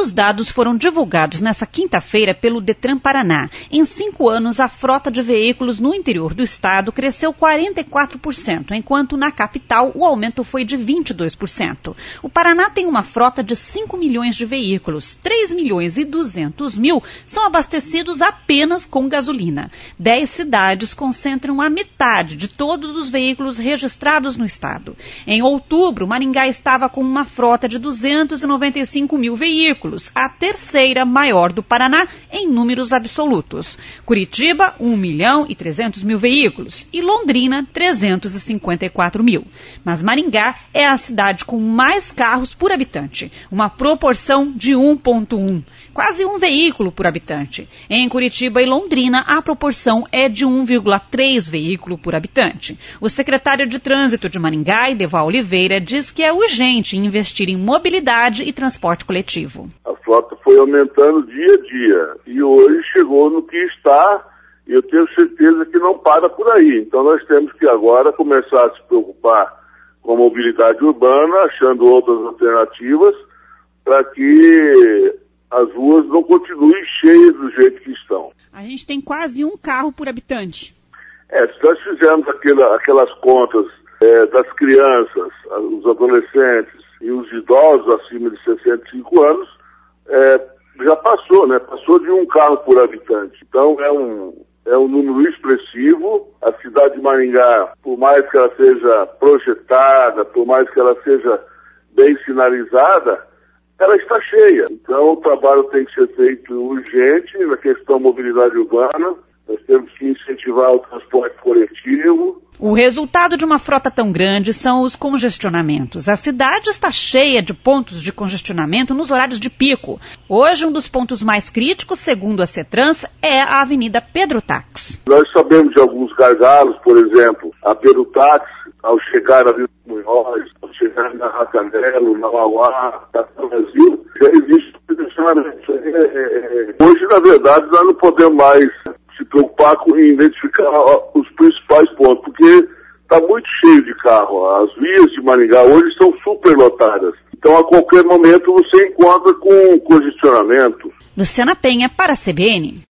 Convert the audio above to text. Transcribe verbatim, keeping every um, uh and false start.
Os dados foram divulgados nesta quinta-feira pelo Detran Paraná. Em cinco anos, a frota de veículos no interior do estado cresceu quarenta e quatro por cento, enquanto na capital o aumento foi de vinte e dois por cento. O Paraná tem uma frota de cinco milhões de veículos. três milhões e duzentos mil são abastecidos apenas com gasolina. Dez cidades concentram a metade de todos os veículos registrados no estado. Em outubro, Maringá estava com uma frota de duzentos e noventa e cinco mil veículos. A terceira maior do Paraná em números absolutos. Curitiba, um milhão e trezentos mil veículos e Londrina, trezentos e cinquenta e quatro mil. Mas Maringá é a cidade com mais carros por habitante, uma proporção de um vírgula um, quase um veículo por habitante. Em Curitiba e Londrina, a proporção é de um vírgula três veículo por habitante. O secretário de Trânsito de Maringá, Ideval Oliveira, diz que é urgente investir em mobilidade e transporte coletivo. A frota foi aumentando dia a dia e hoje chegou no que está, e eu tenho certeza que não para por aí. Então nós temos que agora começar a se preocupar com a mobilidade urbana, achando outras alternativas para que as ruas não continuem cheias do jeito que estão. A gente tem quase um carro por habitante. É, se nós fizermos aquela, aquelas contas é, das crianças, os adolescentes e os idosos acima de sessenta e cinco anos, é, já passou, né? Passou de um carro por habitante. Então é um, é um número expressivo. A cidade de Maringá, por mais que ela seja projetada, por mais que ela seja bem sinalizada, ela está cheia. Então o trabalho tem que ser feito urgente na questão da mobilidade urbana. Nós temos que incentivar o transporte coletivo. O resultado de uma frota tão grande são os congestionamentos. A cidade está cheia de pontos de congestionamento nos horários de pico. Hoje, um dos pontos mais críticos, segundo a CETRANS, é a Avenida Pedro Taques. Nós sabemos de alguns gargalos, por exemplo, a Pedro Taques, ao chegar a Vila Munhoz, ao chegar na Racanelo, na Mauá, no Brasil, já existe congestionamento. É, é, é. Hoje, na verdade, nós não podemos mais se preocupar com identificar os principais pontos, porque está muito cheio de carro. As vias de Maringá hoje são superlotadas. Então, a qualquer momento, você encontra com congestionamento. Luciana Penha, para a C B N.